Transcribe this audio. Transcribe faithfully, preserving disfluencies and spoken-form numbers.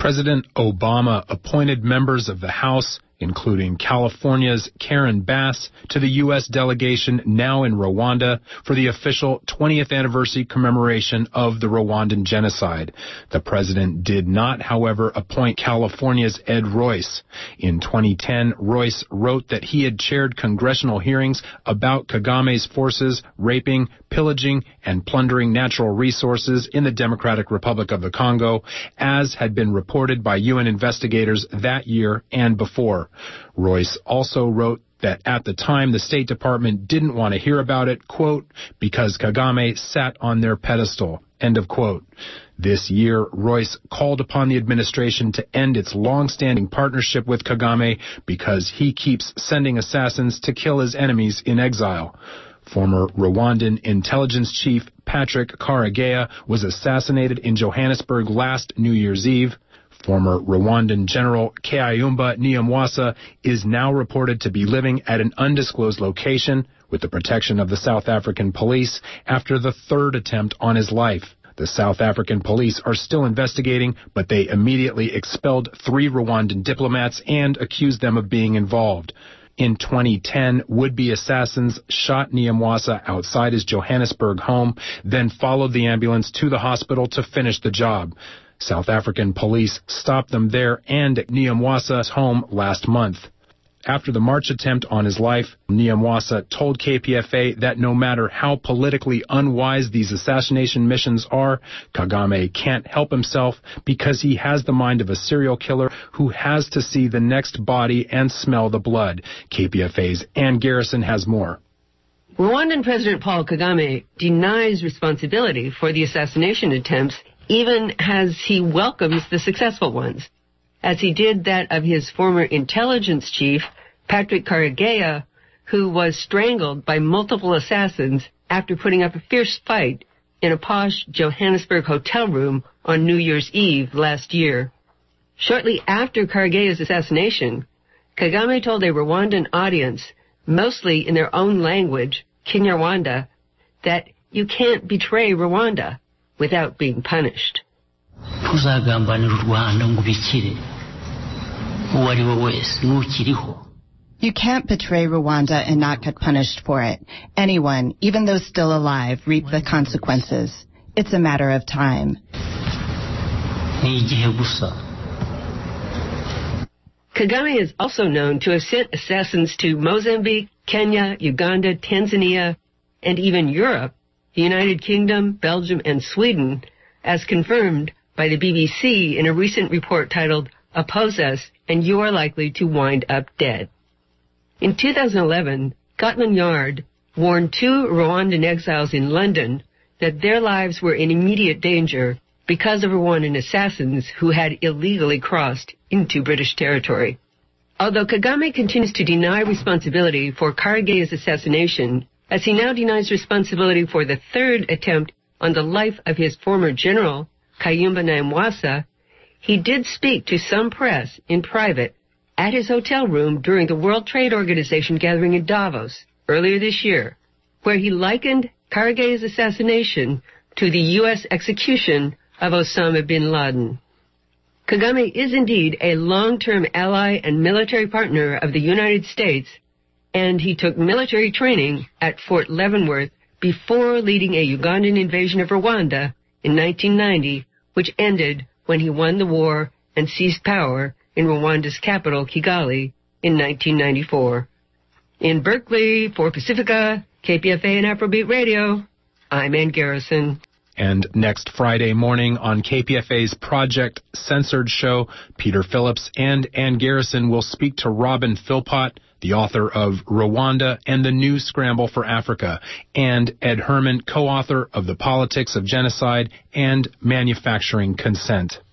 President Obama appointed members of the House, including California's Karen Bass, to the U S delegation now in Rwanda for the official twentieth anniversary commemoration of the Rwandan genocide. The president did not, however, appoint California's Ed Royce. In twenty ten, Royce wrote that he had chaired congressional hearings about Kagame's forces raping, pillaging, and plundering natural resources in the Democratic Republic of the Congo, as had been reported by U N investigators that year and before. Royce also wrote that at the time the State Department didn't want to hear about it, quote, because Kagame sat on their pedestal, end of quote. This year, Royce called upon the administration to end its long-standing partnership with Kagame because he keeps sending assassins to kill his enemies in exile. Former Rwandan intelligence chief Patrick Karegeya was assassinated in Johannesburg last New Year's Eve. Former Rwandan General Kayumba Nyamwasa is now reported to be living at an undisclosed location with the protection of the South African police after the third attempt on his life. The South African police are still investigating, but they immediately expelled three Rwandan diplomats and accused them of being involved. In twenty ten, would-be assassins shot Nyamwasa outside his Johannesburg home, then followed the ambulance to the hospital to finish the job. South African police stopped them there and at Nyamwasa's home last month. After the March attempt on his life, Nyamwasa told K P F A that no matter how politically unwise these assassination missions are, Kagame can't help himself because he has the mind of a serial killer who has to see the next body and smell the blood. K P F A's Ann Garrison has more. Rwandan President Paul Kagame denies responsibility for the assassination attempts, even as he welcomes the successful ones, as he did that of his former intelligence chief, Patrick Karegeya, who was strangled by multiple assassins after putting up a fierce fight in a posh Johannesburg hotel room on New Year's Eve last year. Shortly after Karegeya's assassination, Kagame told a Rwandan audience, mostly in their own language, Kinyarwanda, that you can't betray Rwanda without being punished. You can't betray Rwanda and not get punished for it. Anyone, even those still alive, reap the consequences. It's a matter of time. Kagame is also known to have sent assassins to Mozambique, Kenya, Uganda, Tanzania, and even Europe, the United Kingdom, Belgium, and Sweden, as confirmed by the B B C in a recent report titled, Oppose Us, and You Are Likely to Wind Up Dead. In two thousand eleven, Scotland Yard warned two Rwandan exiles in London that their lives were in immediate danger because of Rwandan assassins who had illegally crossed into British territory. Although Kagame continues to deny responsibility for Karegeya's assassination, as he now denies responsibility for the third attempt on the life of his former general, Kayumba Nyamwasa, he did speak to some press in private at his hotel room during the World Trade Organization gathering in Davos earlier this year, where he likened Karegeya's assassination to the U S execution of Osama bin Laden. Kagame is indeed a long-term ally and military partner of the United States, and he took military training at Fort Leavenworth before leading a Ugandan invasion of Rwanda in nineteen ninety, which ended when he won the war and seized power in Rwanda's capital, Kigali, in nineteen ninety-four. In Berkeley, for Pacifica, K P F A and Afrobeat Radio, I'm Ann Garrison. And next Friday morning on K P F A's Project Censored show, Peter Phillips and Ann Garrison will speak to Robin Philpott, the author of Rwanda and the New Scramble for Africa, and Ed Herman, co-author of The Politics of Genocide and Manufacturing Consent.